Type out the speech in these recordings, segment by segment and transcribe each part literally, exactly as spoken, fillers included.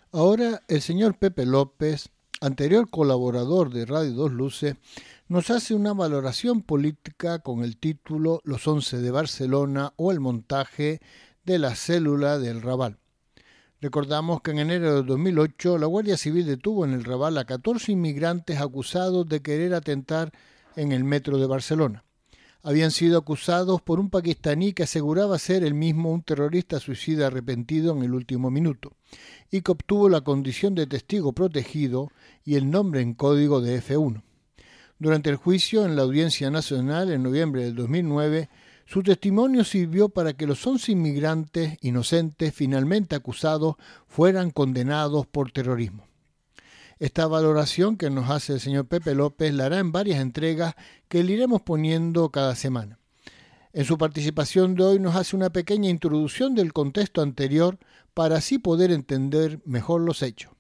Ahora el señor Pepe López, anterior colaborador de Radio Dos Luces, nos hace una valoración política con el título Los Once de Barcelona o el montaje de la célula del Raval. Recordamos que en enero de dos mil ocho la Guardia Civil detuvo en el Raval a catorce inmigrantes acusados de querer atentar en el metro de Barcelona. Habían sido acusados por un pakistaní que aseguraba ser el mismo un terrorista suicida arrepentido en el último minuto y que obtuvo la condición de testigo protegido y el nombre en código de F uno. Durante el juicio en la Audiencia Nacional en noviembre del dos mil nueve, su testimonio sirvió para que los once inmigrantes inocentes finalmente acusados fueran condenados por terrorismo. Esta valoración que nos hace el señor Pepe López la hará en varias entregas que le iremos poniendo cada semana. En su participación de hoy nos hace una pequeña introducción del contexto anterior para así poder entender mejor los hechos.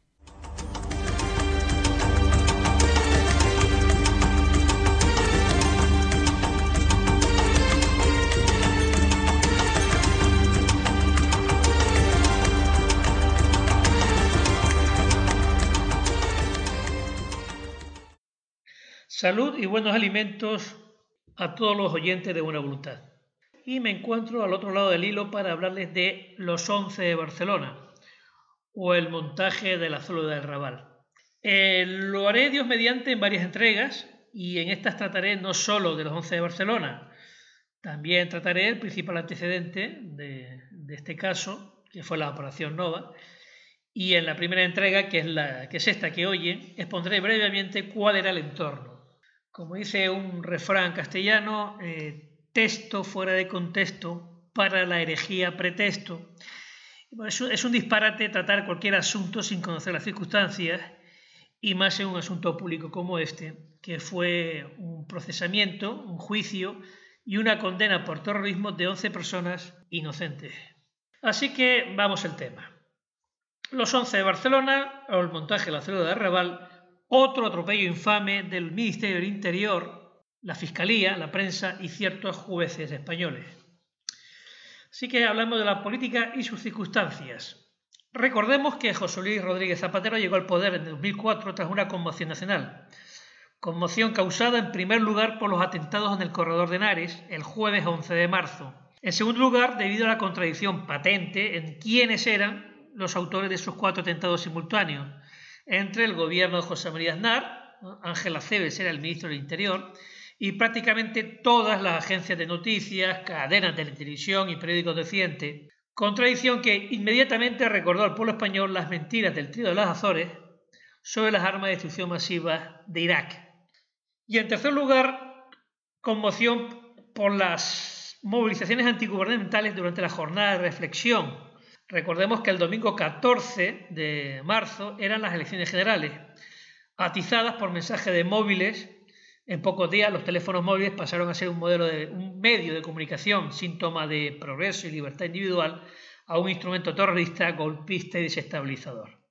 Salud y buenos alimentos a todos los oyentes de Buena Voluntad. Y me encuentro al otro lado del hilo para hablarles de Los Once de Barcelona o el montaje de la célula del Raval. Eh, lo haré Dios mediante en varias entregas y en estas trataré no solo de Los Once de Barcelona, también trataré el principal antecedente de, de este caso, que fue la Operación Nova. Y en la primera entrega, que es, la, que es esta que oyen, expondré brevemente cuál era el entorno. Como dice un refrán castellano, eh, texto fuera de contexto, para la herejía pretexto. Es un disparate tratar cualquier asunto sin conocer las circunstancias, y más en un asunto público como este, que fue un procesamiento, un juicio y una condena por terrorismo de once personas inocentes. Así que vamos al tema. Los Once de Barcelona, o el montaje de la célula de Raval, otro atropello infame del Ministerio del Interior, la Fiscalía, la prensa y ciertos jueces españoles. Así que hablamos de la política y sus circunstancias. Recordemos que José Luis Rodríguez Zapatero llegó al poder en dos mil cuatro tras una conmoción nacional. Conmoción causada en primer lugar por los atentados en el Corredor de Henares el jueves once de marzo. En segundo lugar, debido a la contradicción patente en quiénes eran los autores de esos cuatro atentados simultáneos, entre el gobierno de José María Aznar, ¿no? Ángel Acebes era el ministro del Interior, y prácticamente todas las agencias de noticias, cadenas de televisión y periódicos de Occidente, contradicción que inmediatamente recordó al pueblo español las mentiras del trío de las Azores sobre las armas de destrucción masiva de Irak. Y en tercer lugar, conmoción por las movilizaciones antigubernamentales durante la jornada de reflexión. Recordemos que el domingo catorce de marzo eran las elecciones generales, atizadas por mensajes de móviles. En pocos días los teléfonos móviles pasaron a ser un, modelo de, un medio de comunicación, síntoma de progreso y libertad individual, a un instrumento terrorista, golpista y desestabilizador.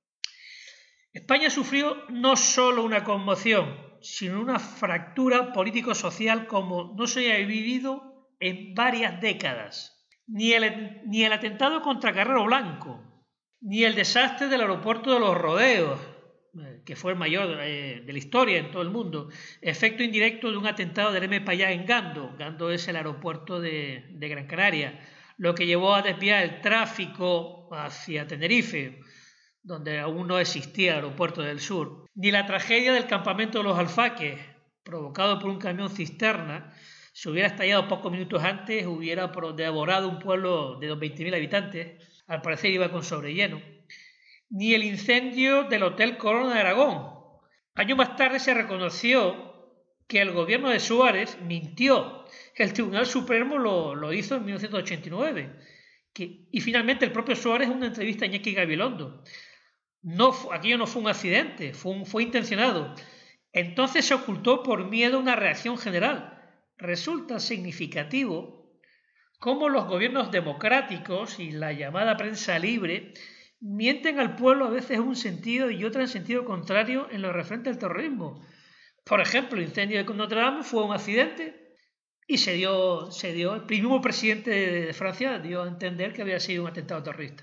España sufrió no solo una conmoción, sino una fractura político-social como no se había vivido en varias décadas. Ni el, ni el atentado contra Carrero Blanco, ni el desastre del aeropuerto de Los Rodeos, eh, que fue el mayor eh, de la historia en todo el mundo, efecto indirecto de un atentado del M. Payá en Gando. Gando es el aeropuerto de, de Gran Canaria, lo que llevó a desviar el tráfico hacia Tenerife, donde aún no existía el aeropuerto del sur, ni la tragedia del campamento de los Alfaques, provocado por un camión cisterna. Si hubiera estallado pocos minutos antes, hubiera devorado un pueblo de veinte mil habitantes. Al parecer iba con sobrelleno. Ni el incendio del Hotel Corona de Aragón. Años más tarde se reconoció que el gobierno de Suárez mintió. El Tribunal Supremo lo, lo hizo en mil novecientos ochenta y nueve. Que, y finalmente el propio Suárez en una entrevista a Iñaki Gabilondo. No, aquello no fue un accidente, fue, un, fue intencionado. Entonces se ocultó por miedo a una reacción general. Resulta significativo cómo los gobiernos democráticos y la llamada prensa libre mienten al pueblo a veces en un sentido y otro en sentido contrario en lo referente al terrorismo. Por ejemplo, el incendio de Notre Dame fue un accidente y se dio, se dio, el mismo presidente de Francia dio a entender que había sido un atentado terrorista.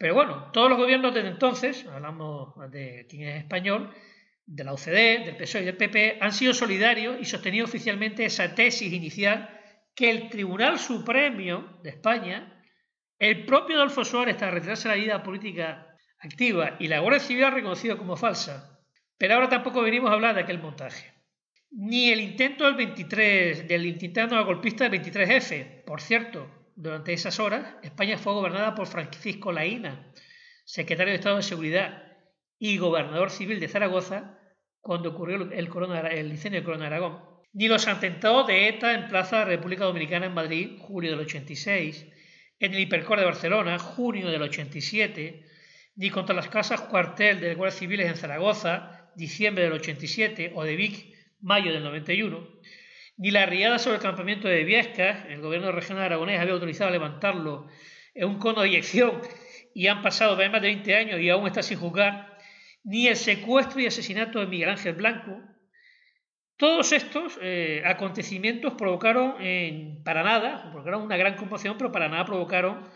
Pero bueno, todos los gobiernos desde entonces, hablamos de quien es español, de la U C D, del P S O E y del P P, han sido solidarios y sostenido oficialmente esa tesis inicial que el Tribunal Supremo de España, el propio Adolfo Suárez, tras retirarse de la vida política activa, y la Guardia Civil ha reconocido como falsa. Pero ahora tampoco venimos a hablar de aquel montaje. Ni el intento del veintitrés, del intento golpista del veintitrés efe. Por cierto, durante esas horas, España fue gobernada por Francisco Laína, secretario de Estado de Seguridad y gobernador civil de Zaragoza, cuando ocurrió el, corona, el incendio de Corona de Aragón. Ni los atentados de ETA en Plaza de la República Dominicana en Madrid, julio del ochenta y seis, en el Hipercor de Barcelona, junio del ochenta y siete, ni contra las casas cuartel de guardias civiles en Zaragoza, diciembre del ochenta y siete, o de Vic, mayo del noventa y uno, ni la riada sobre el campamento de Viescas. El gobierno regional aragonés había autorizado a levantarlo en un cono de eyección y han pasado más de veinte años y aún está sin juzgar, ni el secuestro y asesinato de Miguel Ángel Blanco. Todos estos eh, acontecimientos provocaron, eh, para nada, provocaron una gran conmoción, pero para nada provocaron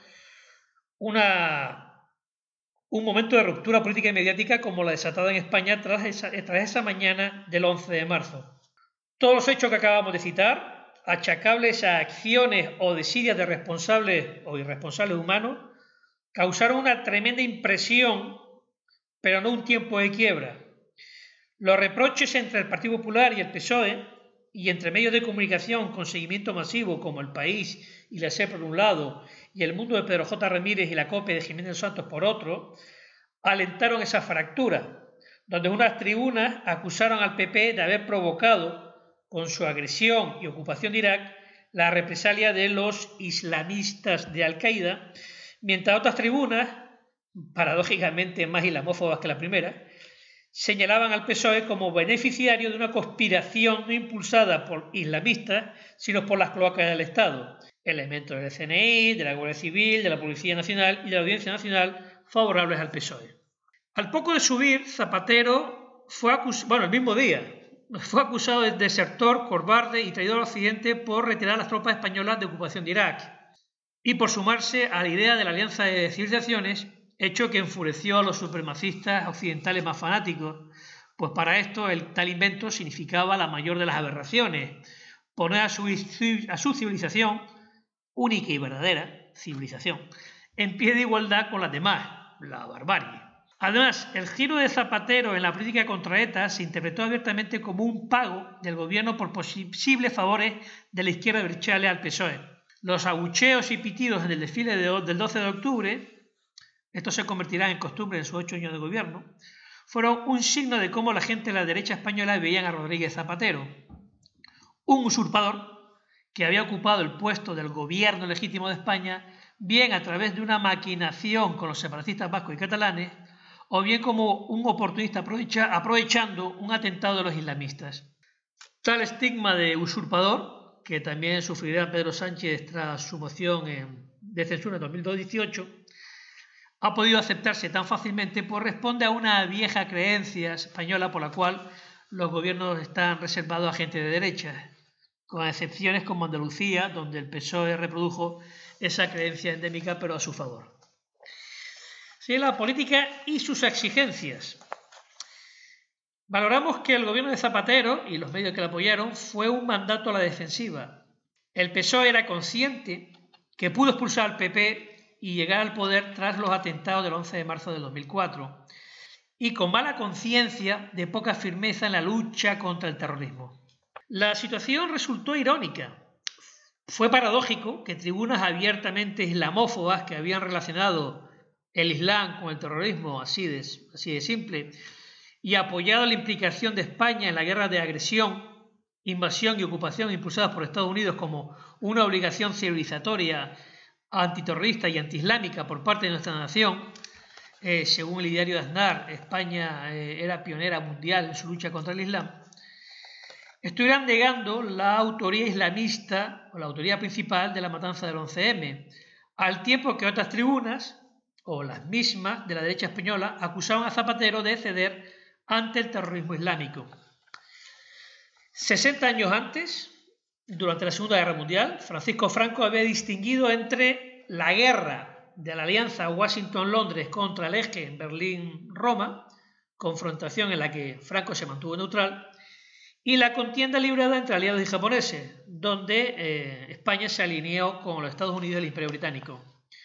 una, un momento de ruptura política y mediática como la desatada en España tras esa, tras esa mañana del once de marzo. Todos los hechos que acabamos de citar, achacables a acciones o desidias de responsables o irresponsables humanos, causaron una tremenda impresión, pero no un tiempo de quiebra. Los reproches entre el Partido Popular y el P S O E, y entre medios de comunicación con seguimiento masivo como El País y la SER por un lado, y El Mundo de Pedro J. Ramírez y la COPE de Jiménez Santos por otro, alentaron esa fractura, donde unas tribunas acusaron al P P de haber provocado, con su agresión y ocupación de Irak, la represalia de los islamistas de Al-Qaeda, mientras otras tribunas, paradójicamente más islamófobas que la primera, señalaban al P S O E como beneficiario de una conspiración no impulsada por islamistas, sino por las cloacas del Estado, elementos del C N I, de la Guardia Civil, de la Policía Nacional y de la Audiencia Nacional favorables al P S O E. Al poco de subir, Zapatero fue acusado, bueno, el mismo día, fue acusado de desertor, cobarde y traidor al occidente por retirar a las tropas españolas de ocupación de Irak y por sumarse a la idea de la alianza de civilizaciones, hecho que enfureció a los supremacistas occidentales más fanáticos, pues para esto el tal invento significaba la mayor de las aberraciones, poner a su, a su civilización, única y verdadera civilización, en pie de igualdad con las demás, la barbarie. Además, el giro de Zapatero en la política contra ETA se interpretó abiertamente como un pago del gobierno por posibles favores de la izquierda berchale al P S O E. Los abucheos y pitidos en el desfile de, del doce de octubre, esto se convertirá en costumbre en sus ocho años de gobierno, fueron un signo de cómo la gente de la derecha española veían a Rodríguez Zapatero, un usurpador que había ocupado el puesto del gobierno legítimo de España, bien a través de una maquinación con los separatistas vascos y catalanes, o bien como un oportunista aprovecha, aprovechando un atentado de los islamistas. Tal estigma de usurpador, que también sufrirá Pedro Sánchez tras su moción en, de censura en dos mil dieciocho, ha podido aceptarse tan fácilmente, pues responde a una vieja creencia española por la cual los gobiernos están reservados a gente de derecha, con excepciones como Andalucía, donde el P S O E reprodujo esa creencia endémica pero a su favor. Sí, la política y sus exigencias. Valoramos que el gobierno de Zapatero y los medios que le apoyaron fue un mandato a la defensiva. El P S O E era consciente que pudo expulsar al P P y llegar al poder tras los atentados del once de marzo de dos mil cuatro, y con mala conciencia de poca firmeza en la lucha contra el terrorismo. La situación resultó irónica. Fue paradójico que tribunas abiertamente islamófobas que habían relacionado el Islam con el terrorismo, así de, así de simple, y apoyado la implicación de España en la guerra de agresión, invasión y ocupación impulsadas por Estados Unidos como una obligación civilizatoria, antiterrorista y antiislámica por parte de nuestra nación. Eh, según el diario de Aznar, España eh, era pionera mundial en su lucha contra el Islam. Estuvieran negando la autoría islamista o la autoría principal de la matanza del once eme, al tiempo que otras tribunas, o las mismas de la derecha española, acusaban a Zapatero de ceder ante el terrorismo islámico. sesenta años antes, durante la Segunda Guerra Mundial, Francisco Franco había distinguido entre la guerra de la alianza Washington-Londres contra el eje Berlín-Roma, confrontación en la que Franco se mantuvo neutral, y la contienda librada entre aliados y japoneses, donde eh, España se alineó con los Estados Unidos y el Imperio Británico.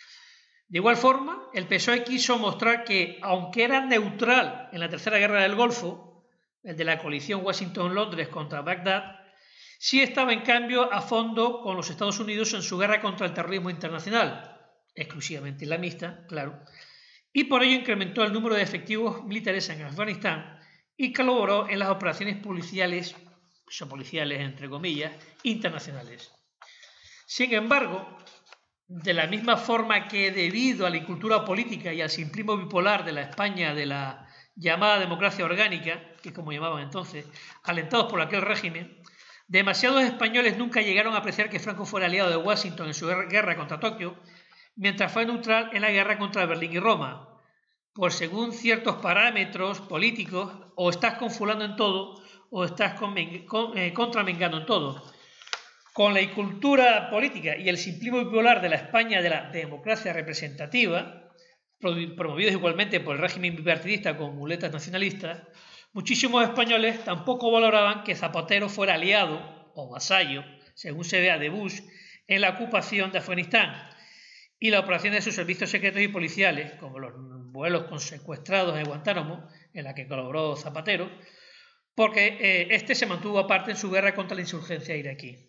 De igual forma, el P S O E quiso mostrar que, aunque era neutral en la Tercera Guerra del Golfo, el de la coalición Washington-Londres contra Bagdad, sí estaba en cambio a fondo con los Estados Unidos en su guerra contra el terrorismo internacional, exclusivamente islamista, claro, y por ello incrementó el número de efectivos militares en Afganistán y colaboró en las operaciones policiales, son policiales entre comillas, internacionales. Sin embargo, de la misma forma que debido a la incultura política y al simplismo bipolar de la España de la llamada democracia orgánica, que como llamaban entonces, alentados por aquel régimen, demasiados españoles nunca llegaron a apreciar que Franco fuera aliado de Washington en su guerra contra Tokio, mientras fue neutral en la guerra contra Berlín y Roma. Pues según ciertos parámetros políticos, o estás confulando en todo, o estás con, con, eh, contramengando en todo. Con la incultura política y el simplismo bipolar de la España de la democracia representativa, promovidos igualmente por el régimen bipartidista con muletas nacionalistas, muchísimos españoles tampoco valoraban que Zapatero fuera aliado o vasallo, según se vea, de Bush en la ocupación de Afganistán y la operación de sus servicios secretos y policiales, como los vuelos con secuestrados en Guantánamo, en la que colaboró Zapatero, porque eh, este se mantuvo aparte en su guerra contra la insurgencia iraquí.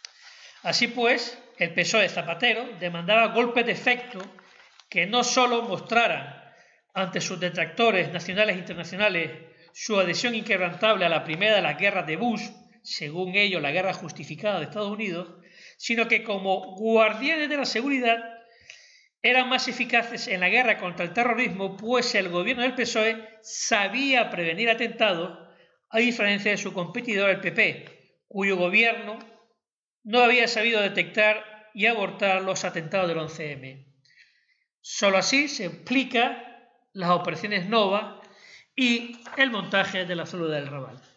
Así pues, el P S O E Zapatero demandaba golpes de efecto que no solo mostraran ante sus detractores nacionales e internacionales su adhesión inquebrantable a la primera de las guerras de Bush, según ellos la guerra justificada de Estados Unidos, sino que como guardianes de la seguridad eran más eficaces en la guerra contra el terrorismo, pues el gobierno del P S O E sabía prevenir atentados, a diferencia de su competidor el P P, cuyo gobierno no había sabido detectar y abortar los atentados del once eme. Solo así se explica las operaciones Nova y el montaje de la célula del Raval.